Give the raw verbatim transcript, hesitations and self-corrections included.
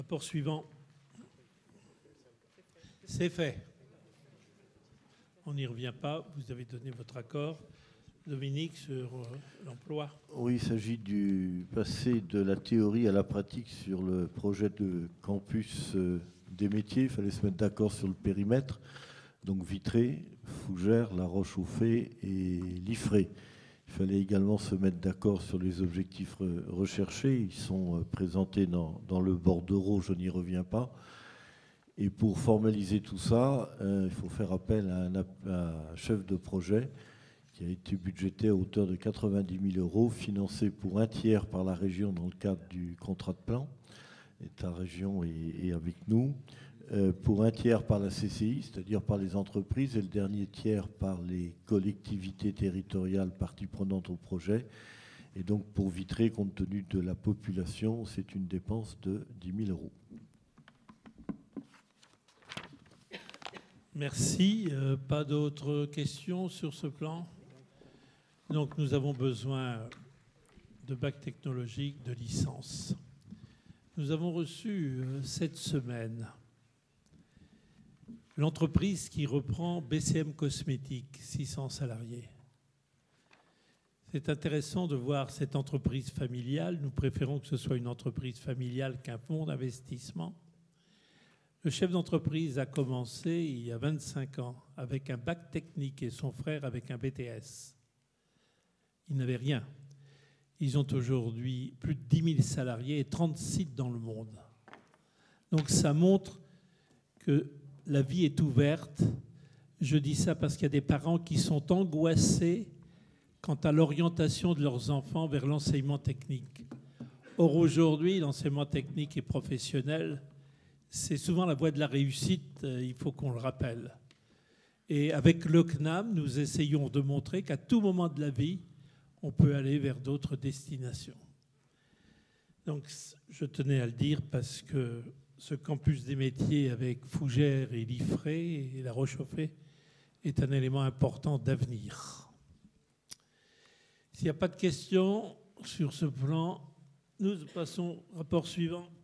Rapport suivant. C'est fait. On n'y revient pas. Vous avez donné votre accord. Dominique, sur euh, l'emploi. Oui, il s'agit du passer de la théorie à la pratique sur le projet de campus euh, des métiers. Il fallait se mettre d'accord sur le périmètre. Donc Vitré, Fougères, La Roche-au-Fay et Liffré. Il fallait également se mettre d'accord sur les objectifs re- recherchés. Ils sont euh, présentés dans, dans le bordereau, je n'y reviens pas. Et pour formaliser tout ça, euh, il faut faire appel à un, à un chef de projet qui a été budgété à hauteur de quatre-vingt-dix mille euros, financé pour un tiers par la région dans le cadre du contrat de plan. Et ta région est, est avec nous. Euh, pour un tiers par la C C I, c'est-à-dire par les entreprises, et le dernier tiers par les collectivités territoriales parties prenantes au projet. Et donc pour Vitré, compte tenu de la population, c'est une dépense de dix mille euros. Merci. Euh, pas d'autres questions sur ce plan? Donc nous avons besoin de bac technologique, de licence. Nous avons reçu euh, cette semaine l'entreprise qui reprend B C M Cosmétiques, six cents salariés. C'est intéressant de voir cette entreprise familiale. Nous préférons que ce soit une entreprise familiale qu'un fonds d'investissement. Le chef d'entreprise a commencé il y a vingt-cinq ans avec un bac technique et son frère avec un B T S. Ils n'avaient rien. Ils ont aujourd'hui plus de dix mille salariés et trente sites dans le monde. Donc ça montre que la vie est ouverte. Je dis ça parce qu'il y a des parents qui sont angoissés quant à l'orientation de leurs enfants vers l'enseignement technique. Or aujourd'hui, l'enseignement technique et professionnel, c'est souvent la voie de la réussite, il faut qu'on le rappelle. Et avec le C N A M, nous essayons de montrer qu'à tout moment de la vie, on peut aller vers d'autres destinations. Donc, je tenais à le dire parce que ce campus des métiers avec Fougères et Liffré et La Roche-au-Fay est un élément important d'avenir. S'il n'y a pas de questions sur ce plan, nous passons au rapport suivant.